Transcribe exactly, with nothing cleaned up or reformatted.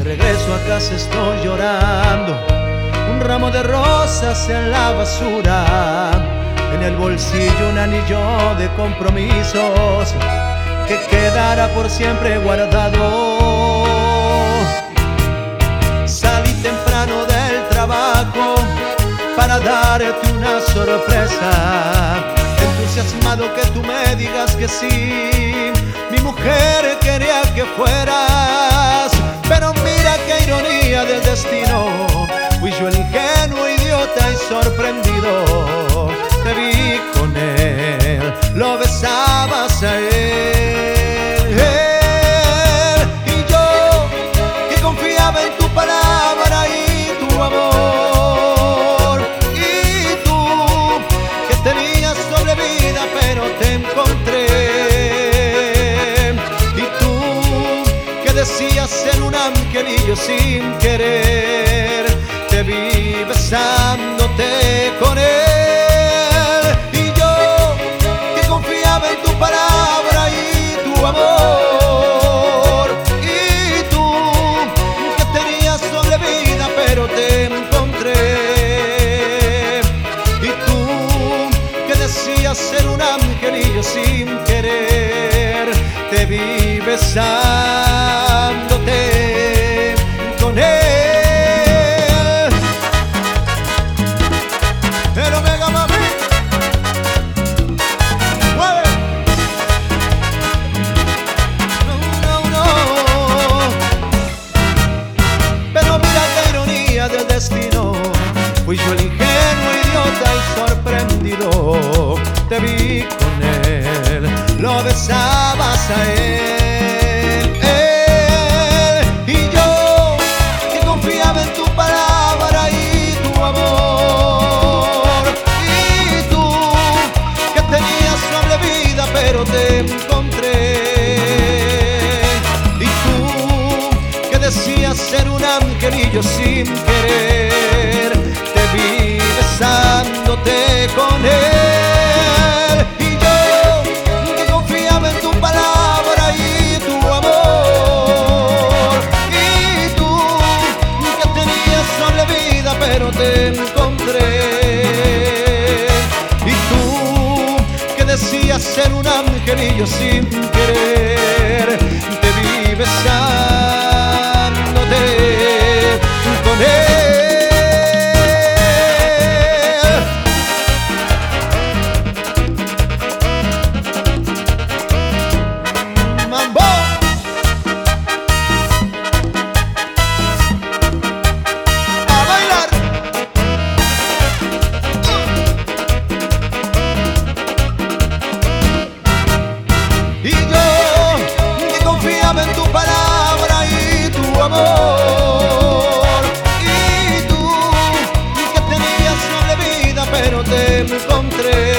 De regreso a casa estoy llorando, un ramo de rosas en la basura, en el bolsillo un anillo de compromisos que quedará por siempre guardado. Salí temprano del trabajo para darte una sorpresa, entusiasmado que tú me digas que sí. Mi mujer quería que fueras, pero mira qué ironía del destino. Fui yo el ingenuo, idiota y sorprendido. Te vi con él, lo besabas a él, él. Y yo, que confiaba en tu palabra y tu amor. Y tú, que tenías doble vida, pero te encontré. Y tú, que decías ser un angelillo sin querer, te vi besándote con él. Y yo, que confiaba en tu palabra y tu amor. Y tú, que tenías doble vida, pero te encontré. Y tú, que decías ser un angelillo sin querer, te vi besándote con él. Fui yo el ingenuo, idiota y sorprendido. Te vi con él, lo besabas a él, él. Y yo, que confiaba en tu palabra y tu amor. Y tú, que tenías doble vida, pero te encontré. Y tú, que decías ser un angelillo sin querer, te vi besándote con él. Y yo, que confiaba en tu palabra y tu amor. Y tú, que tenías doble vida, pero te encontré. Y tú, que decías ser un angelillo sin querer, te vi besándote con él. En tu palabra y tu amor. Y tú, que tenías doble vida, pero te encontré.